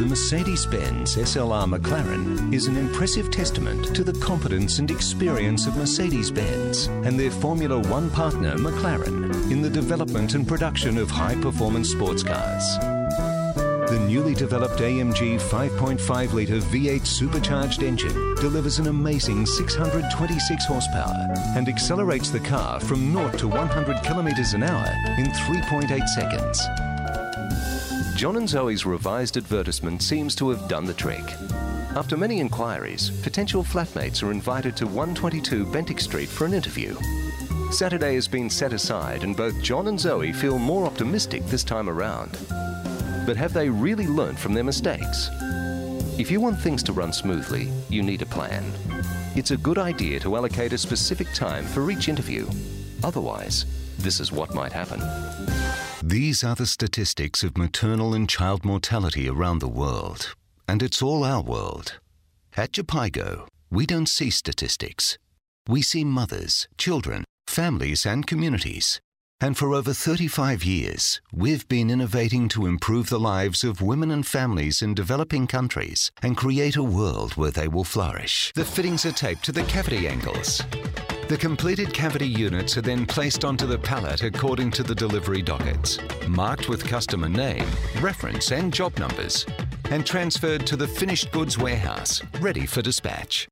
Mercedes-Benz SLR McLaren is an impressive testament to the competence and experience of Mercedes-Benz and their Formula One partner McLaren in the development and production of high-performance sports cars. The newly developed AMG 5.5-litre V8 supercharged engine delivers an amazing 626 horsepower and accelerates the car from 0 to 100 kilometres an hour in 3.8 seconds. John and Zoe's revised advertisement seems to have done the trick. After many inquiries, potential flatmates are invited to 122 Bentinck Street for an interview. Saturday has been set aside and both John and Zoe feel more optimistic this time around. But have they really learnt from their mistakes? If you want things to run smoothly, you need a plan. It's a good idea to allocate a specific time for each interview. Otherwise, this is what might happen. These are the statistics of maternal and child mortality around the world. And it's all our world. At Jhpiego, we don't see statistics. We see mothers, children, families and communities. And for over 35 years, we've been innovating to improve the lives of women and families in developing countries and create a world where they will flourish. The fittings are taped to the cavity angles. The completed cavity units are then placed onto the pallet according to the delivery dockets, marked with customer name, reference and job numbers, and transferred to the finished goods warehouse, ready for dispatch.